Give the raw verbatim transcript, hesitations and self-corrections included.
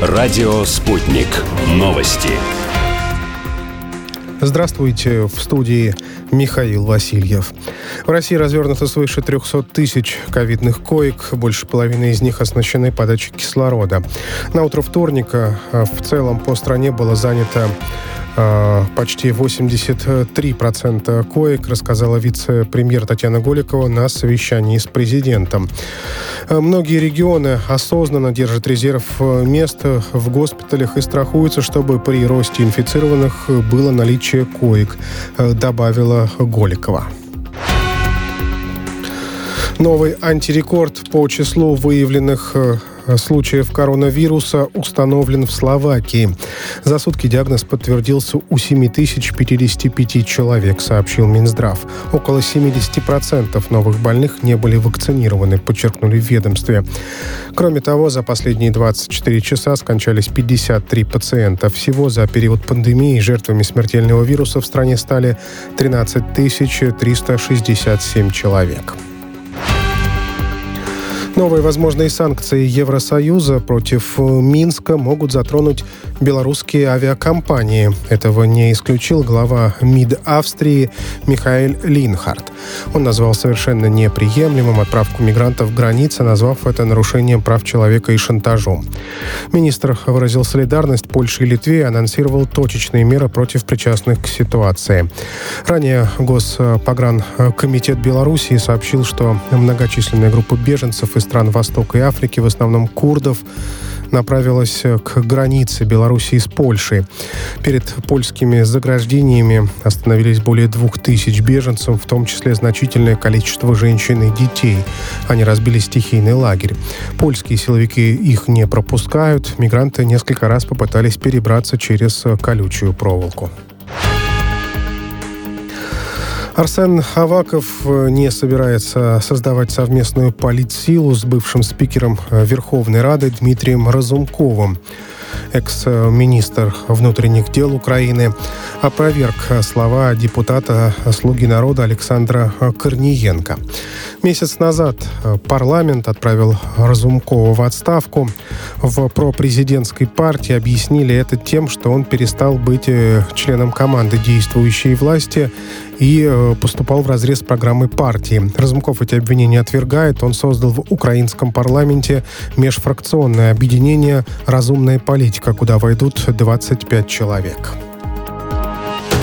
Радио «Спутник». Новости. Здравствуйте, в студии Михаил Васильев. В России развернуто свыше триста тысяч ковидных коек, больше половины из них оснащены подачей кислорода. На утро вторника в целом по стране было занято почти восемьдесят три процента коек, рассказала вице-премьер Татьяна Голикова на совещании с президентом. Многие регионы осознанно держат резерв мест в госпиталях и страхуются, чтобы при росте инфицированных было наличие коек, добавила Голикова. Новый антирекорд по числу выявленных случаев коронавируса установлен в Словакии. За сутки диагноз подтвердился у семь тысяч пятьдесят пять человек, сообщил Минздрав. Около семьдесят процентов новых больных не были вакцинированы, подчеркнули в ведомстве. Кроме того, за последние двадцать четыре часа скончались пятьдесят три пациента. Всего за период пандемии жертвами смертельного вируса в стране стали тринадцать тысяч триста шестьдесят семь человек. Новые возможные санкции Евросоюза против Минска могут затронуть белорусские авиакомпании. Этого не исключил глава МИД Австрии Михаэль Линхарт. Он назвал совершенно неприемлемым отправку мигрантов границы, назвав это нарушением прав человека и шантажом. Министр выразил солидарность Польше и Литве и анонсировал точечные меры против причастных к ситуации. Ранее Госпогранкомитет Белоруссии сообщил, что многочисленная группа беженцев из стран Востока и Африки, в основном курдов, направилась к границе Белоруссии с Польшей. Перед польскими заграждениями остановились более двух тысяч беженцев, в том числе значительное количество женщин и детей. Они разбили стихийный лагерь. Польские силовики их не пропускают. Мигранты несколько раз попытались перебраться через колючую проволоку. Арсен Аваков не собирается создавать совместную политсилу с бывшим спикером Верховной Рады Дмитрием Разумковым. Экс-министр внутренних дел Украины опроверг слова депутата «Слуги народа» Александра Корниенко. Месяц назад парламент отправил Разумкова в отставку. В пропрезидентской партии объяснили это тем, что он перестал быть членом команды действующей власти и поступал вразрез с программой партии. Разумков эти обвинения отвергает. Он создал в украинском парламенте межфракционное объединение «Разумная политика», куда войдут двадцать пять человек.